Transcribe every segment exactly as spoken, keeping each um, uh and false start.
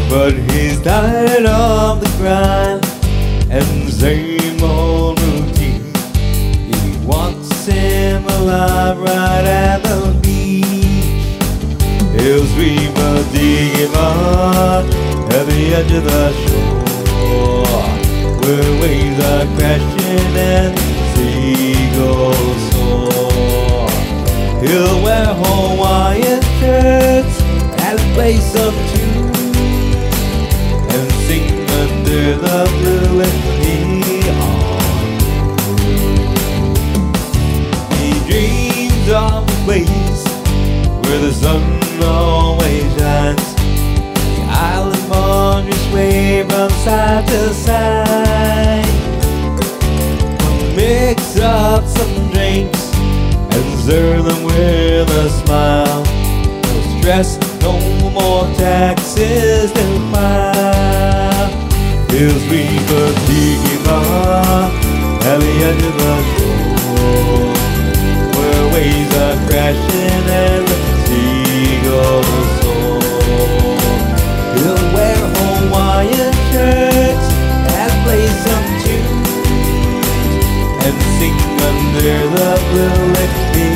but he's tired of the grind and the same old routine. He wants him alive right at the beach. He'll sweep a digger at the edge of the shore, where waves are crashing and seagulls soar. He'll wear Hawaiian shirts and play some tunes and sing under the blue and neon. He dreams of a place where the sun always shines. The island wanders sway from side to side. We'll mix up some drinks and serve them with a smile. No stress, no more taxes to file. He'll sweep a tiki bar at the edge of the shore, where waves are crashing and the seagulls soar. He'll wear Hawaiian shirts and play some tunes and sing under the blue and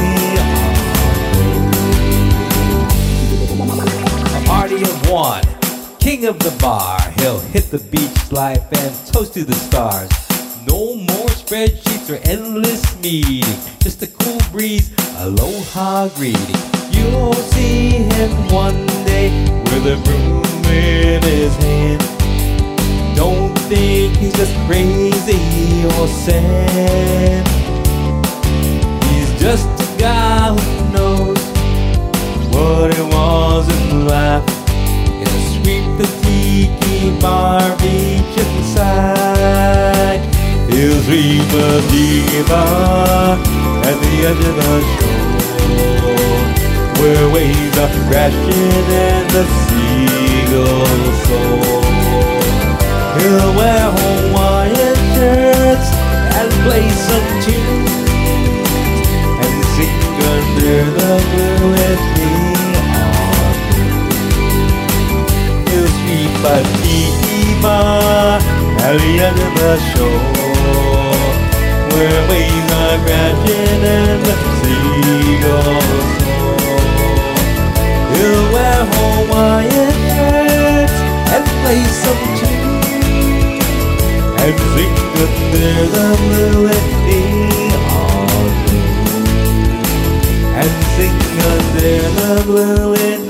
neon. A party of one, king of the bar. He'll hit the beach life and toast to the stars. No more spreadsheets or endless meeting, just a cool breeze, aloha greeting. You'll see him one day with a broom in his hand. Don't think he's just crazy or sad. He's just a guy who knows what it was in life. He'll sweep the tiki bar beach inside. He'll sweep a tiki bar at the edge of the shore, where waves are crashing and the seagulls soar. He'll wear Hawaiian shirts and play some tunes and sing under the blue and neon. He'll sweep a tiki bar at the end of the shore, where waves are crashing and the seagulls soar. He'll wear Hawaiian shirts and play some tunes and sing under the blue and neon, and sing under the blue and